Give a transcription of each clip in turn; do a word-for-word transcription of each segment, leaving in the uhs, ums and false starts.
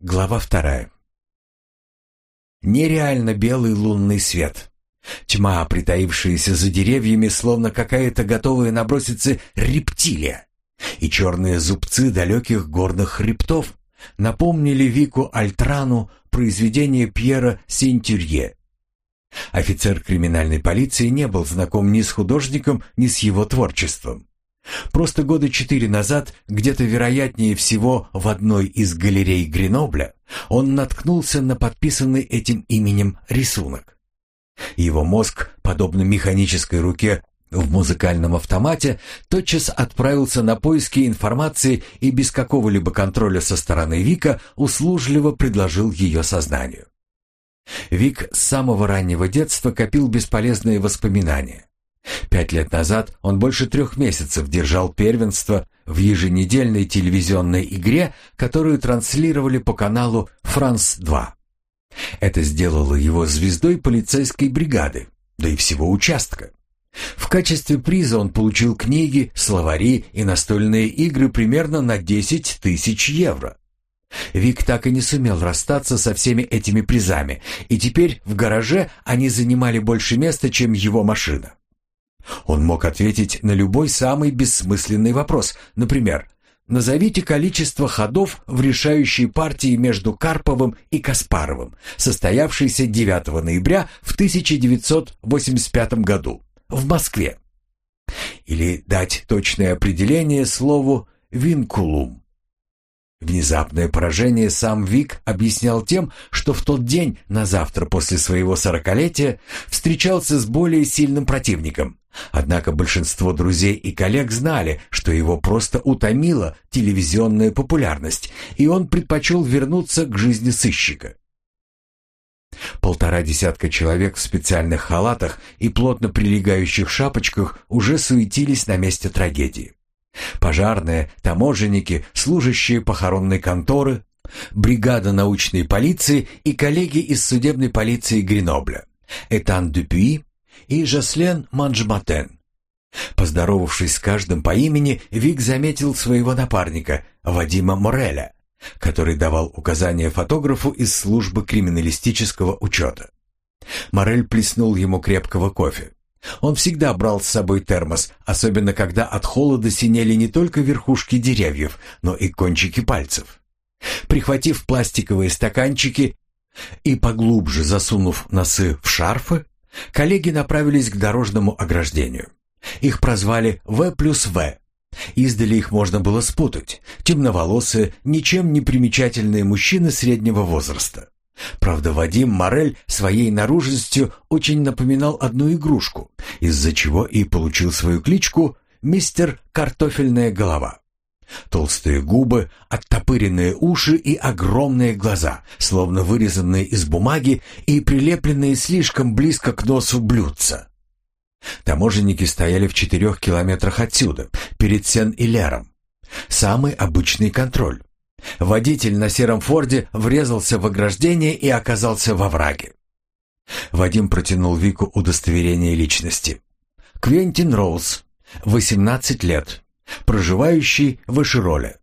Глава вторая. Нереально белый лунный свет. Тьма, притаившаяся за деревьями, словно какая-то готовая наброситься рептилия. И черные зубцы далеких горных хребтов напомнили Вику Альтрану произведение Пьера Сентюрье. Офицер криминальной полиции не был знаком ни с художником, ни с его творчеством. Просто года четыре назад, где-то вероятнее всего в одной из галерей Гренобля, он наткнулся на подписанный этим именем рисунок. Его мозг, подобно механической руке в музыкальном автомате, тотчас отправился на поиски информации и без какого-либо контроля со стороны Вика услужливо предложил ее сознанию. Вик с самого раннего детства копил бесполезные воспоминания. Пять лет назад он больше трех месяцев держал первенство в еженедельной телевизионной игре, которую транслировали по каналу «Франс два». Это сделало его звездой полицейской бригады, да и всего участка. В качестве приза он получил книги, словари и настольные игры примерно на десять тысяч евро. Вик так и не сумел расстаться со всеми этими призами, и теперь в гараже они занимали больше места, чем его машина. Он мог ответить на любой самый бессмысленный вопрос, например, «Назовите количество ходов в решающей партии между Карповым и Каспаровым, состоявшейся девятого ноября в тысяча девятьсот восемьдесят пятом году в Москве». Или дать точное определение слову «винкулум». Внезапное поражение сам Вик объяснял тем, что в тот день, на завтра после своего сорокалетия, встречался с более сильным противником. Однако большинство друзей и коллег знали, что его просто утомила телевизионная популярность, и он предпочел вернуться к жизни сыщика. Полтора десятка человек в специальных халатах и плотно прилегающих шапочках уже суетились на месте трагедии. Пожарные, таможенники, служащие похоронной конторы, бригада научной полиции и коллеги из судебной полиции Гренобля, Этан Дюпюи и Жаслен Манжматен. Поздоровавшись с каждым по имени, Вик заметил своего напарника, Вадима Мореля, который давал указания фотографу из службы криминалистического учета. Морель плеснул ему крепкого кофе. Он всегда брал с собой термос, особенно когда от холода синели не только верхушки деревьев, но и кончики пальцев. Прихватив пластиковые стаканчики и поглубже засунув носы в шарфы, коллеги направились к дорожному ограждению. Их прозвали «В плюс В». Издали их можно было спутать. Темноволосые, ничем не примечательные мужчины среднего возраста. Правда, Вадим Морель своей наружностью очень напоминал одну игрушку, из-за чего и получил свою кличку «Мистер Картофельная голова». Толстые губы, оттопыренные уши и огромные глаза, словно вырезанные из бумаги и прилепленные слишком близко к носу блюдца. Таможенники стояли в четырех километрах отсюда, перед Сен-Иляром. Самый обычный контроль. Водитель на сером Форде врезался в ограждение и оказался во враге. Вадим протянул Вику удостоверение личности. Квентин Роуз, восемнадцать лет, проживающий в Эшироле.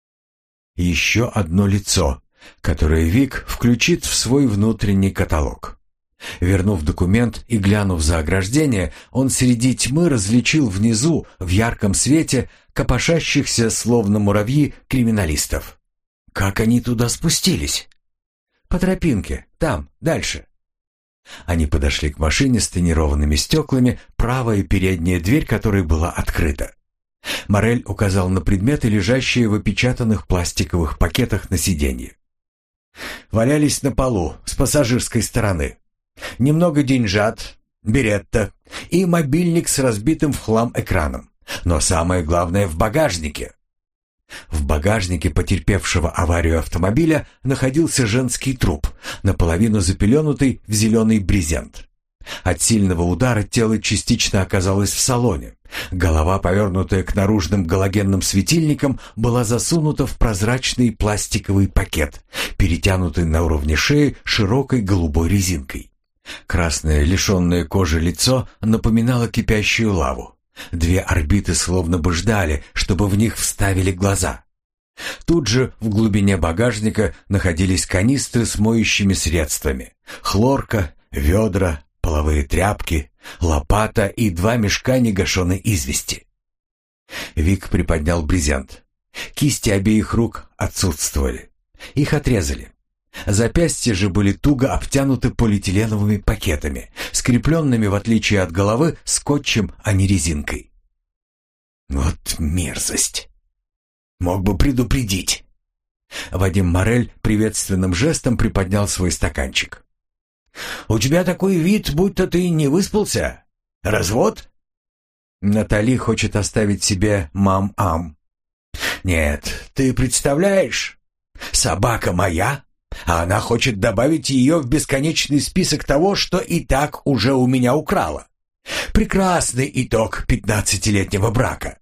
Еще одно лицо, которое Вик включит в свой внутренний каталог. Вернув документ и глянув за ограждение, он среди тьмы различил внизу, в ярком свете, копошащихся, словно муравьи, криминалистов. Как они туда спустились? По тропинке, там, дальше. Они подошли к машине с тонированными стеклами, правая передняя дверь которой была открыта. Морель указал на предметы, лежащие в опечатанных пластиковых пакетах на сиденье. Валялись на полу с пассажирской стороны. Немного деньжат, беретта и мобильник с разбитым в хлам экраном. Но самое главное в багажнике. В багажнике потерпевшего аварию автомобиля находился женский труп, наполовину запеленутый в зеленый брезент. От сильного удара тело частично оказалось в салоне. Голова, повернутая к наружным галогенным светильникам, была засунута в прозрачный пластиковый пакет, перетянутый на уровне шеи широкой голубой резинкой. Красное, лишенное кожи лицо напоминало кипящую лаву. Две орбиты словно бы ждали, чтобы в них вставили глаза. Тут же в глубине багажника находились канистры с моющими средствами, хлорка, ведра, половые тряпки, лопата и два мешка негашенной извести. Вик приподнял брезент. Кисти обеих рук отсутствовали. Их отрезали. Запястья же были туго обтянуты полиэтиленовыми пакетами, скрепленными, в отличие от головы, скотчем, а не резинкой. Вот мерзость. Мог бы предупредить. Вадим Морель приветственным жестом приподнял свой стаканчик. «У тебя такой вид, будто ты не выспался. Развод?» Натали хочет оставить себе мам-ам. «Нет, ты представляешь? Собака моя, а она хочет добавить ее в бесконечный список того, что и так уже у меня украла. Прекрасный итог пятнадцатилетнего брака».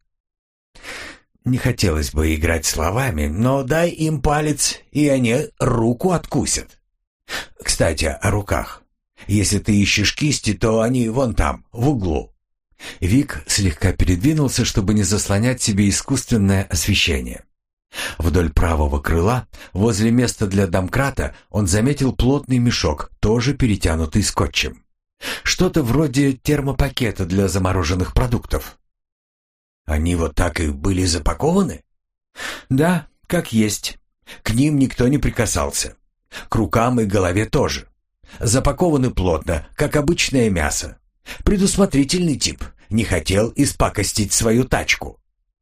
Не хотелось бы играть словами, но дай им палец, и они руку откусят. Кстати, о руках. Если ты ищешь кисти, то они вон там, в углу. Вик слегка передвинулся, чтобы не заслонять себе искусственное освещение. Вдоль правого крыла, возле места для домкрата, он заметил плотный мешок, тоже перетянутый скотчем. Что-то вроде термопакета для замороженных продуктов. Они вот так и были запакованы? Да, как есть. К ним никто не прикасался. К рукам и голове тоже. Запакованы плотно, как обычное мясо. Предусмотрительный тип. Не хотел испакостить свою тачку.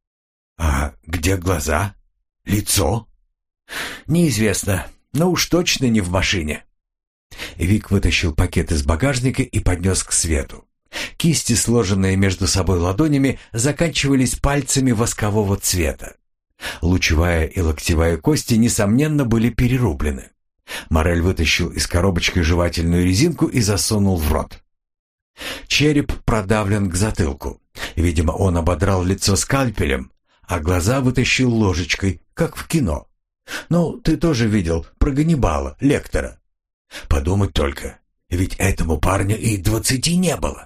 А где глаза? Лицо? Неизвестно, но уж точно не в машине. Вик вытащил пакет из багажника и поднес к свету. Кисти, сложенные между собой ладонями, заканчивались пальцами воскового цвета. Лучевая и локтевая кости, несомненно, были перерублены. Морель вытащил из коробочки жевательную резинку и засунул в рот. Череп продавлен к затылку. Видимо, он ободрал лицо скальпелем, а глаза вытащил ложечкой, как в кино. Ну, ты тоже видел про Ганнибала, Лектора. Подумать только, ведь этому парню и двадцати не было.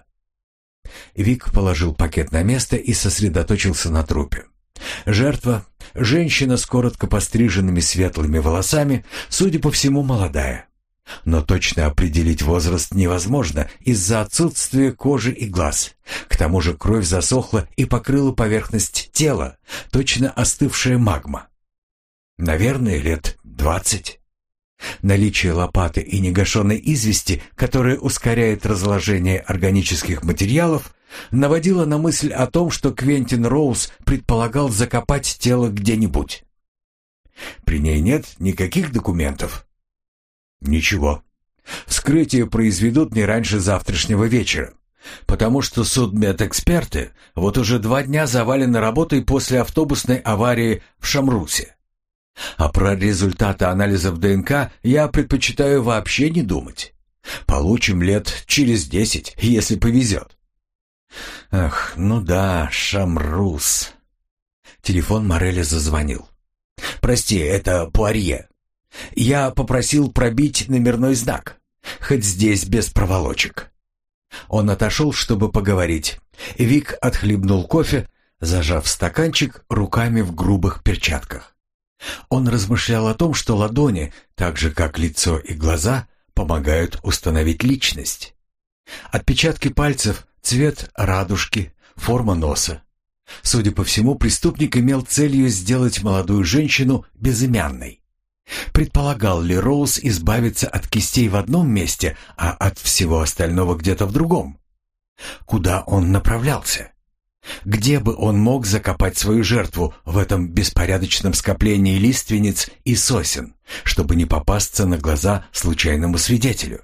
Вик положил пакет на место и сосредоточился на трупе. Жертва, женщина с коротко постриженными светлыми волосами, судя по всему, молодая. Но точно определить возраст невозможно из-за отсутствия кожи и глаз. К тому же кровь засохла и покрыла поверхность тела, точно остывшая магма. Наверное, лет двадцать. Наличие лопаты и негашенной извести, которая ускоряет разложение органических материалов, наводило на мысль о том, что Квентин Роуз предполагал закопать тело где-нибудь. При ней нет никаких документов? Ничего. Вскрытие произведут не раньше завтрашнего вечера, потому что судмедэксперты вот уже два дня завалены работой после автобусной аварии в Шамрусе. А про результаты анализов ДНК я предпочитаю вообще не думать. Получим лет через десять, если повезет. Ах, ну да, Шамрус. Телефон Мореля зазвонил. Прости, это Пуарье. Я попросил пробить номерной знак, хоть здесь без проволочек. Он отошел, чтобы поговорить. Вик отхлебнул кофе, зажав стаканчик руками в грубых перчатках. Он размышлял о том, что ладони, так же как лицо и глаза, помогают установить личность. Отпечатки пальцев, цвет радужки, форма носа. Судя по всему, преступник имел целью сделать молодую женщину безымянной. Предполагал ли Роуз избавиться от кистей в одном месте, а от всего остального где-то в другом? Куда он направлялся? Где бы он мог закопать свою жертву в этом беспорядочном скоплении лиственниц и сосен, чтобы не попасться на глаза случайному свидетелю?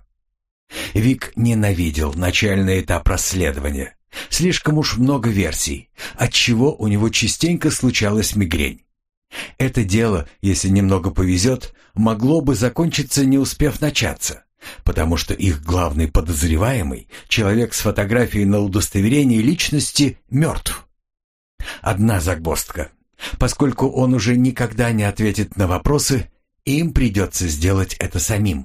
Вик ненавидел начальный этап расследования. Слишком уж много версий, отчего у него частенько случалась мигрень. Это дело, если немного повезет, могло бы закончиться, не успев начаться, потому что их главный подозреваемый, человек с фотографией на удостоверении личности, мертв. Одна загвоздка. Поскольку он уже никогда не ответит на вопросы, им придется сделать это самим.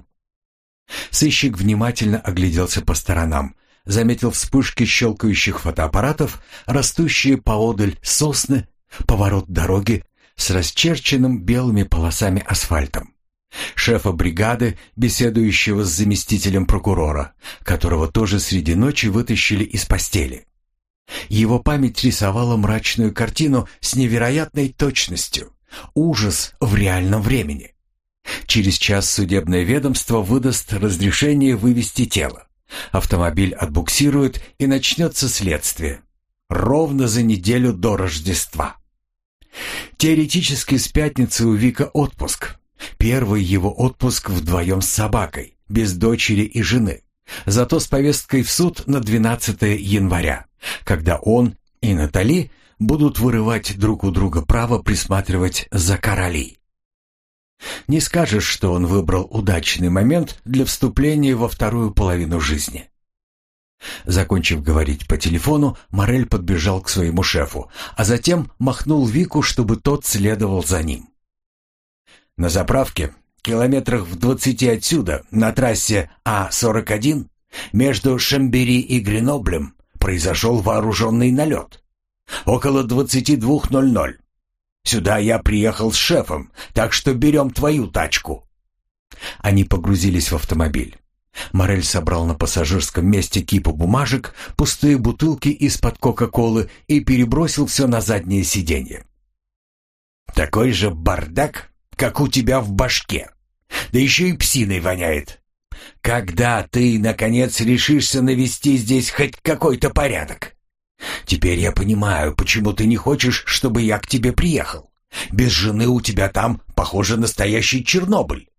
Сыщик внимательно огляделся по сторонам, заметил вспышки щелкающих фотоаппаратов, растущие поодаль сосны, поворот дороги, с расчерченным белыми полосами асфальтом. Шефа бригады, беседующего с заместителем прокурора, которого тоже среди ночи вытащили из постели. Его память рисовала мрачную картину с невероятной точностью. Ужас в реальном времени. Через час судебное ведомство выдаст разрешение вывести тело. Автомобиль отбуксирует и начнется следствие. Ровно за неделю до Рождества. Теоретически с пятницы у Вика отпуск. Первый его отпуск вдвоем с собакой, без дочери и жены. Зато с повесткой в суд на двенадцатое января, когда он и Натали будут вырывать друг у друга право присматривать за Каролей. Не скажешь, что он выбрал удачный момент для вступления во вторую половину жизни. Закончив говорить по телефону, Моррель подбежал к своему шефу, а затем махнул Вику, чтобы тот следовал за ним. На заправке, километрах в двадцати отсюда, на трассе А сорок один, между Шамбери и Греноблем, произошел вооруженный налет. Около двадцати двух ноль-ноль. Сюда я приехал с шефом, так что берем твою тачку». Они погрузились в автомобиль. Моррель собрал на пассажирском месте кипу бумажек, пустые бутылки из-под Кока-Колы и перебросил все на заднее сиденье. «Такой же бардак, как у тебя в башке. Да еще и псиной воняет. Когда ты, наконец, решишься навести здесь хоть какой-то порядок? Теперь я понимаю, почему ты не хочешь, чтобы я к тебе приехал. Без жены у тебя там, похоже, настоящий Чернобыль.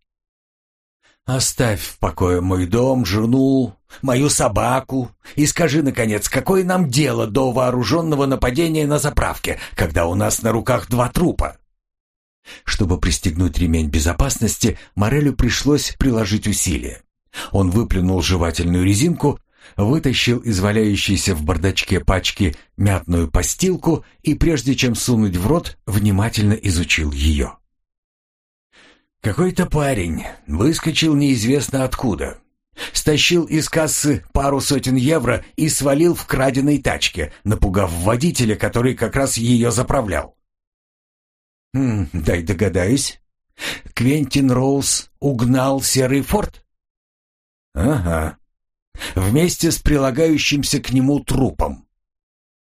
Оставь в покое мой дом, жену, мою собаку и скажи, наконец, какое нам дело до вооруженного нападения на заправке, когда у нас на руках два трупа?» Чтобы пристегнуть ремень безопасности, Моррелю пришлось приложить усилия. Он выплюнул жевательную резинку, вытащил из валяющейся в бардачке пачки мятную постилку и, прежде чем сунуть в рот, внимательно изучил ее. «Какой-то парень выскочил неизвестно откуда, стащил из кассы пару сотен евро и свалил в краденой тачке, напугав водителя, который как раз ее заправлял. Хм, дай догадаюсь. Квентин Роуз угнал серый форд? Ага. Вместе с прилагающимся к нему трупом.